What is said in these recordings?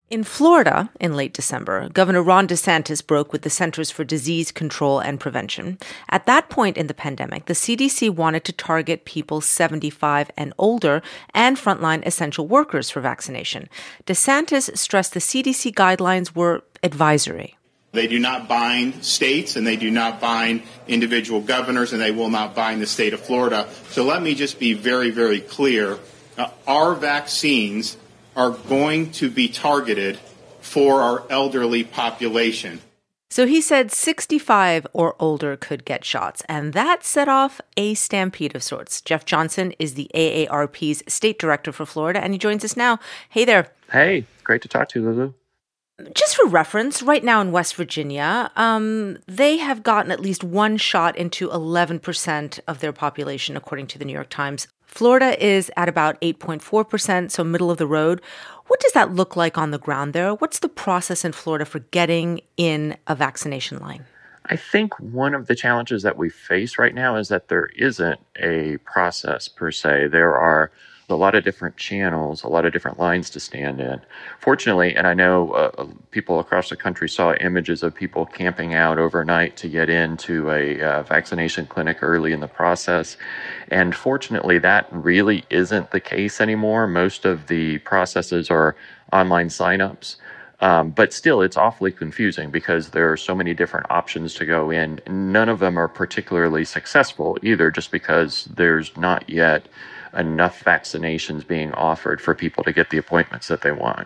In Florida, in late December, Governor Ron DeSantis broke with the Centers for Disease Control and Prevention. At that point in the pandemic, the CDC wanted to target people 75 and older and frontline essential workers for vaccination. DeSantis stressed the CDC guidelines were advisory. They do not bind states, and they do not bind individual governors, and they will not bind the state of Florida. So let me just be very, very clear. Our vaccines are going to be targeted for our elderly population. So he said 65 or older could get shots, and that set off a stampede of sorts. Jeff Johnson is the AARP's state director for Florida, and he joins us now. Hey there. Hey, great to talk to you, Lulu. Just for reference, right now in West Virginia, they have gotten at least one shot into 11% of their population, according to the New York Times. Florida is at about 8.4%, so middle of the road. What does that look like on the ground there? What's the process in Florida for getting in a vaccination line? I think one of the challenges that we face right now is that there isn't a process per se. There are a lot of different channels, a lot of different lines to stand in. Fortunately, and I know people across the country saw images of people camping out overnight to get into a vaccination clinic early in the process. And fortunately, that really isn't the case anymore. Most of the processes are online signups. But still, it's awfully confusing because there are so many different options to go in. None of them are particularly successful either, just because there's not yet enough vaccinations being offered for people to get the appointments that they want.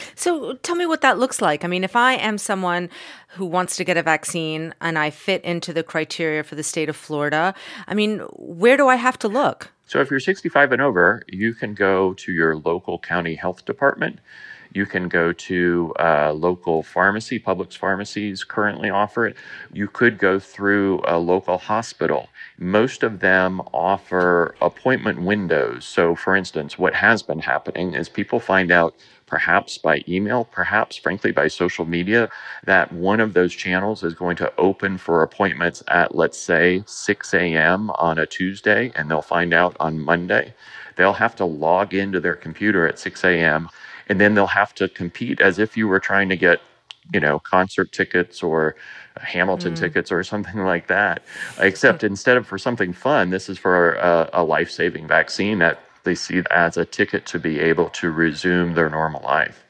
So tell me what that looks like. I mean, if I am someone who wants to get a vaccine and I fit into the criteria for the state of Florida, I mean, where do I have to look? So if you're 65 and over, you can go to your local county health department. You can go to local pharmacy. Publix pharmacies currently offer it. You could go through a local hospital. Most of them offer appointment windows. So, for instance, what has been happening is people find out, perhaps by email, perhaps, frankly, by social media, that one of those channels is going to open for appointments at, let's say, 6 a.m. on a Tuesday, and they'll find out on Monday. They'll have to log into their computer at 6 a.m., and then they'll have to compete as if you were trying to get, concert tickets or Hamilton tickets or something like that. Except instead of for something fun, this is for a life-saving vaccine that they see as a ticket to be able to resume their normal life.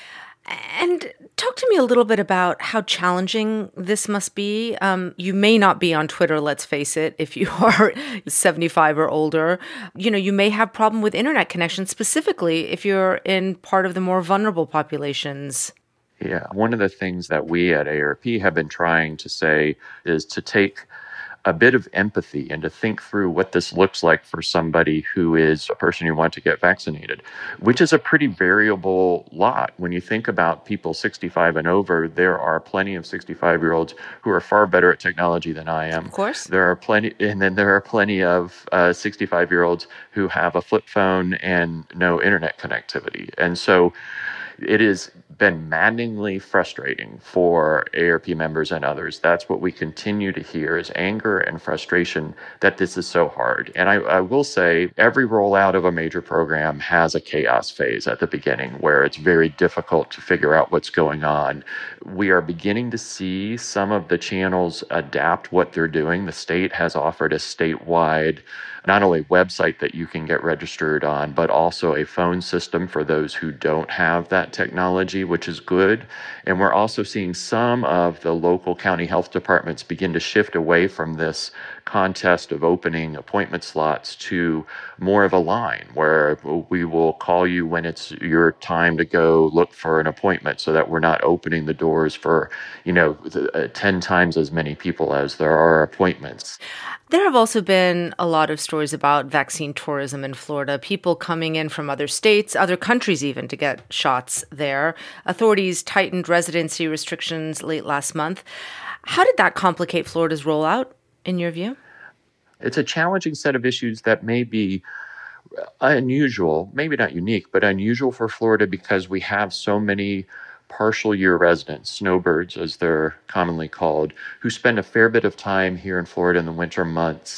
And talk to me a little bit about how challenging this must be. You may not be on Twitter, let's face it, if you are 75 or older. You may have problem with internet connection, specifically if you're in part of the more vulnerable populations. Yeah, one of the things that we at AARP have been trying to say is to take a bit of empathy and to think through what this looks like for somebody who is a person you want to get vaccinated, which is a pretty variable lot. When you think about people 65 and over, there are plenty of 65-year-olds who are far better at technology than I am. Of course. There are plenty, and then there are plenty of 65-year-olds who have a flip phone and no internet connectivity. And so it has been maddeningly frustrating for AARP members and others. That's what we continue to hear is anger and frustration that this is so hard. And I will say every rollout of a major program has a chaos phase at the beginning where it's very difficult to figure out what's going on. We are beginning to see some of the channels adapt what they're doing. The state has offered a statewide not only website that you can get registered on, but also a phone system for those who don't have that technology, which is good. And we're also seeing some of the local county health departments begin to shift away from this contest of opening appointment slots to more of a line where we will call you when it's your time to go look for an appointment so that we're not opening the doors for, 10 times as many people as there are appointments. There have also been a lot of stories about vaccine tourism in Florida, people coming in from other states, other countries even, to get shots there. Authorities tightened residency restrictions late last month. How did that complicate Florida's rollout, in your view? It's a challenging set of issues that may be unusual, maybe not unique, but unusual for Florida because we have so many partial year residents, snowbirds as they're commonly called, who spend a fair bit of time here in Florida in the winter months.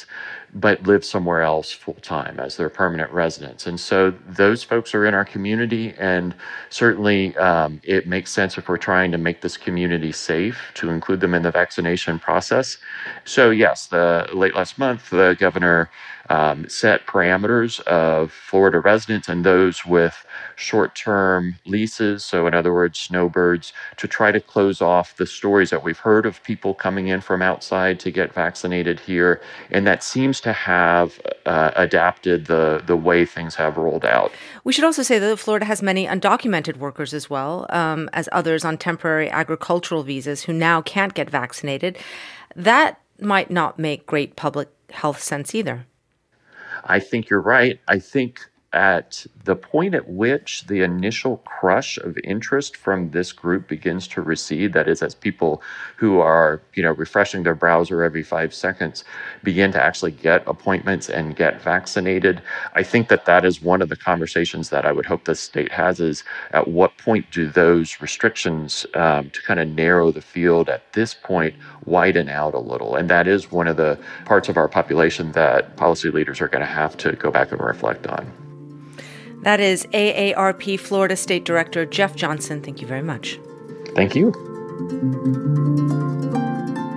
but live somewhere else full time as their permanent residents. And so those folks are in our community, and certainly it makes sense if we're trying to make this community safe to include them in the vaccination process. So yes, late last month, the governor set parameters of Florida residents and those with short-term leases, so in other words, snowbirds, to try to close off the stories that we've heard of people coming in from outside to get vaccinated here, and that seems to have adapted the way things have rolled out. We should also say that Florida has many undocumented workers as well, as others on temporary agricultural visas who now can't get vaccinated. That might not make great public health sense either. I think you're right. I think at the point at which the initial crush of interest from this group begins to recede, that is, as people who are, refreshing their browser every 5 seconds begin to actually get appointments and get vaccinated, I think that is one of the conversations that I would hope the state has, is at what point do those restrictions to kind of narrow the field at this point widen out a little? And that is one of the parts of our population that policy leaders are going to have to go back and reflect on. That is AARP Florida State Director Jeff Johnson. Thank you very much. Thank you.